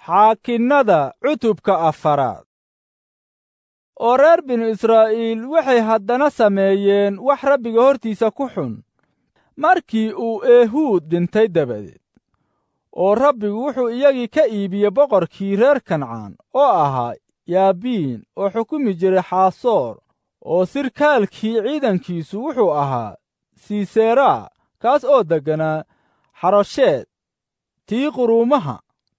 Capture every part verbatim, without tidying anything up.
xaakinnada cutubka afaraad. oo reer binu israa'iil waxay haddana sameeyeen wax rabbiga hortiisa ku xun markii uu ehuud dhintay dabadeed. oo rabbigu wuxuu iyagii ka iibiyey boqorkii reer kancaan oo ahaa yaabiin oo xukumi jiray xaasoor, oo sirkaalkii ciidankiisu wuxuu ahaa siseraa, kaas oo degganaa xarosheed tii quruumaha.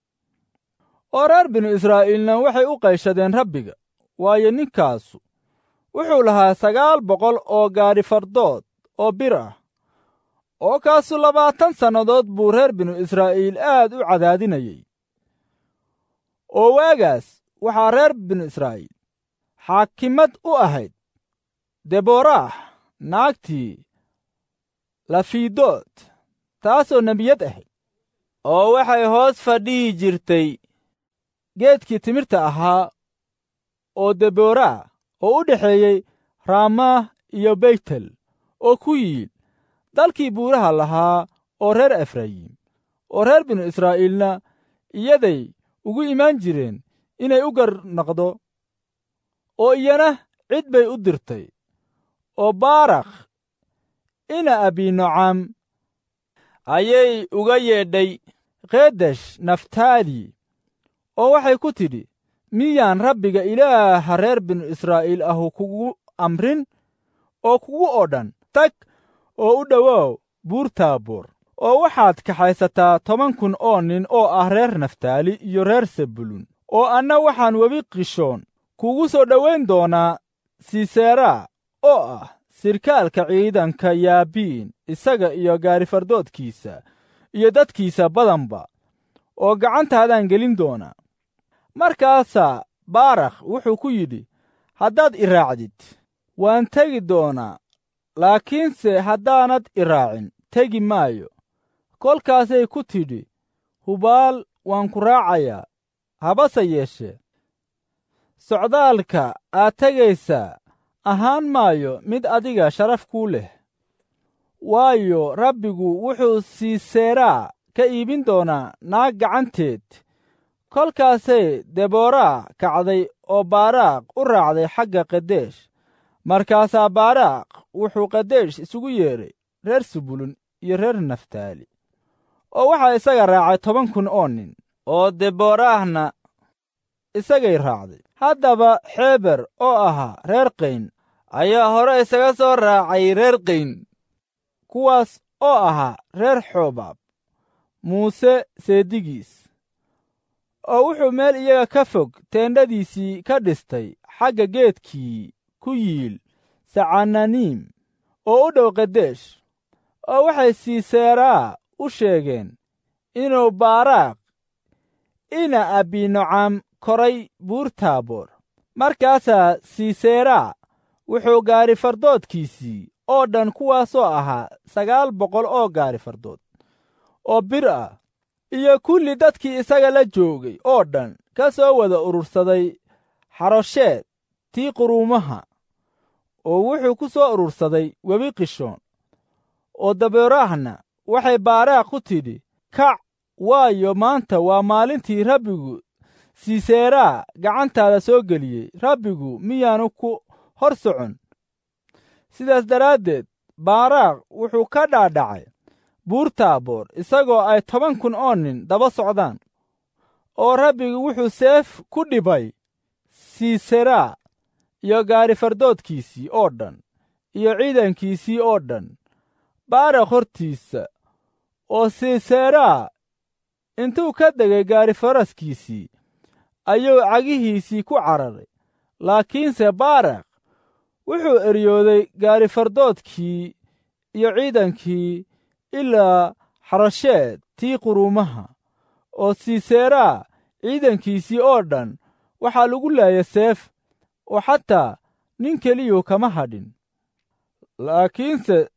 oo reer binu israa'iilna waxay u qayshadeen rabbiga, waayo ninkaasu wuxuu lahaa sagaal boqol oo gaadhi fardood oo bir ah. oo kaasu labaatan sannadood buu reer binu israa'iil aad u cadaadinayey. oo waagaas waxaa reer binu israa'iil xaakimad u ahayd debooraah naagtii lafiidood, taasoo nebiyad ahayd. oo waxay hoos fadhihi jirtay geedkii timirta ahaa oo debooraa oo u dhexeeyey raamaah iyo beytel, oo ku yiil dalkii buuraha lahaa oo reer efrayiim. oo reer binu israa'iilna iyaday ugu imaan jireen inay u garnaqdo, oo iyana cid bay u dirtay. oo baarakh ina abiinocaam ayay uga yeedhay kedesh naftaali, oo waxay ku tidhi, miyaan rabbiga ilaaha reer binu israa'iil ahu kugu amrin oo kugu odhan, tag oo u dhowow buur taaboor, oo waxaad kaxaysataa toban kun oo nin oo ah reer naftaali iyo reer sebulun, oo anna waxaan webi qishoon kugu soo dhowayn doonaa siseraa oo ah sirkaalka ciidanka yaabiin, isaga iyo gaarifardoodkiisa iyo dadkiisa badanba, oo gacantaadaan gelin doonaa. markaasaa baarakh wuxuu ku yidhi, haddaad i raacdid waan tegi doonaa, laakiinse haddaanad i raacin tegi maayo. kolkaasay ku tidhi, hubaal waan ku raacayaa, habase yeeshee socdaalka aad tegaysaa ahaan maayo mid adiga sharaf kuu leh, waayo rabbigu wuxuu siseraa ka iibin doonaa naag gacanteed. kolkaasay debooraa kacday oo baaraaq u raacday xagga kadesh. markaasaa baaraaq wuxuu kadesh isugu yeedhay reer sebulun iyo reer naftaali, oo waxaa isaga raacay toban kun oo nin, oo debooraahna isagay raacday. haddaba xeeber oo ahaa reer qayn ayaa hore isaga soo raacay reer qayn, kuwaas oo ahaa reer xoobaab, muuse seedigiis. oo wuxuu meel iyaga ka fog teendhadiisii ka dhistay xagga geedkii ku yiil sacananiim oo u dhow kadesh. oo waxay siseraa u sheegeen inuu baaraaq ina abiinocaam koray buur taaboor. markaasaa siseraa wuxuu gaari fardoodkiisii oo dhan, kuwaasoo ahaa sagaal boqol oo gaari fardood oo bir ah, iyo kulli dadkii isaga la joogay oo dhan ka soo wada urursaday xarosheed tii quruumaha, oo wuxuu ku soo urursaday webi qishoon. oo debooraahna waxay baaraaq ku tidhi, kac, waayo maanta waa maalintii rabbigu siseraa gacantaada soo geliyey. rabbigu miyaanu ku hor socon? sidaas daraaddeed baaraaq wuxuu ka dhaadhacay buur taaboor, isagoo ay toban kun oo nin daba socdaan. oo rabbigu wuxuu seef ku dhibay siseraa iyo gaari fardoodkiisii oo dhan iyo ciidankiisii oo dhan baaraaq hortiisa. oo siseraa intuu ka degay gaari faraskiisii ayuu cagihiisii ku cararay, laakiinse baaraaq wuxuu eryooday gaari fardoodkii iyo ciidankii ilaa xarosheed tii quruumaha. oo siseraa ciidankiisii oo dhan waxaa lagu laayay seef, oo xataa nin keliyuu kama hadhin. laakiinse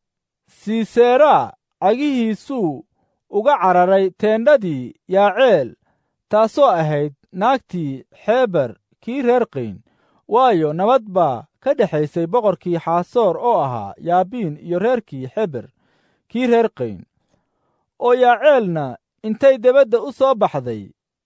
siseraa cagihiisuu uga cararay teendhadii yaaceel, taasoo ahayd naagtii xeeber kii reer qayn, waayo nabad baa ka dhexaysay boqorkii xaasoor oo ahaa yaabiin iyo reerkii xeber kii reer qayn. oo yaaceelna intay debadda u soo baxday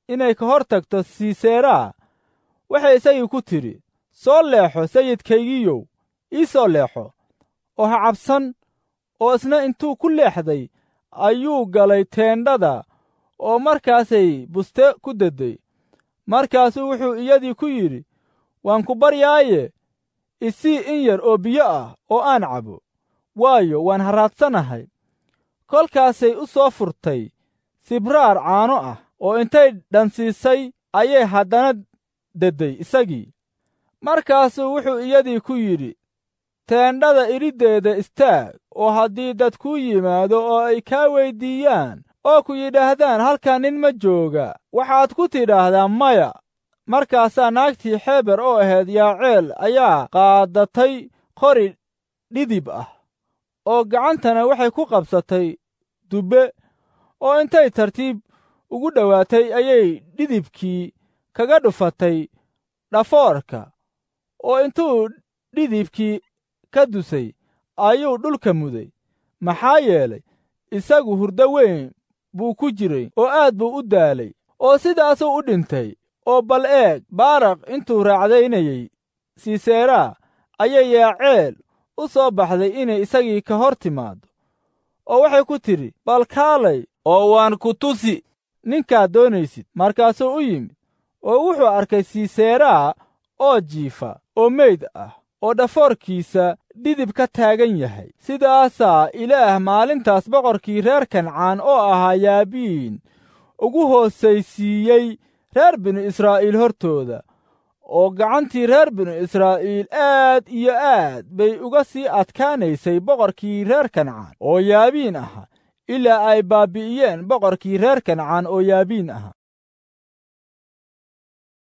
inay ka hor tagto siseraa waxay isagii ku tidhi, soo leexo sayidkaygiiyow, ii soo leexo oo ha cabsan. oo isna intuu ku leexday ayuu galay teendhada oo markaasay buste ku dedday. markaasuu wuxuu iyadii ku yidhi, waan ku baryaaye isii in yar oo biyo ah oo aan cabo, waayo waan harraadsanahay. kolkaasay u soo furtay sibraar caano ah oo intay dhansiisay ayay haddana dedday isagii. markaasuu wuxuu iyadii ku yidhi, teendhada iriddeeda istaag, oo haddii dad kuu yimaado oo ay kaa weyddiiyaan oo ku yidhaahdaan halkan nin ma jooga, waxaad ku tidhaahdaa maya. markaasaa naagtii xeber oo ahayd yaaceel ayaa qaadatay qori dhidib ah, oo gacantana waxay ku qabsatay dubbe, oo intay tartiib ugu dhowaatay ayay dhidibkii kaga dhufatay dhafoorka, oo intuu dhidibkii ka dusay ayuu dhulka muday. maxaa yeelay isagu hurdo weyn buu ku jiray oo aad buu u daalay, oo sidaasuu u dhintay. oo bal eeg, baaraq intuu raacdaynayey siseraa ayay yaaceel u soo baxday inay isagii ka hor timaaddo, oo waxay ku tidhi, bal kaalay oo waan ku tusi ninkaad doonaysid. markaasuu u yimid oo wuxuu arkay siseraa oo jiifa oo meyd ah, oo dhafoorkiisa dhidib ka taagan yahay. sidaasaa ilaah maalintaas boqorkii reer kancaan oo ahaa yaabiin ugu hoosaysiiyey reer binu israa'iil hortooda, oo gacantii reer binu israa'iil aad iyo aad bay uga sii adkaanaysay boqorkii reer kancaan oo yaabiin ahaa, ilaa ay baabbi'iyeen boqorkii reer kancaan oo yaabiin ahaa.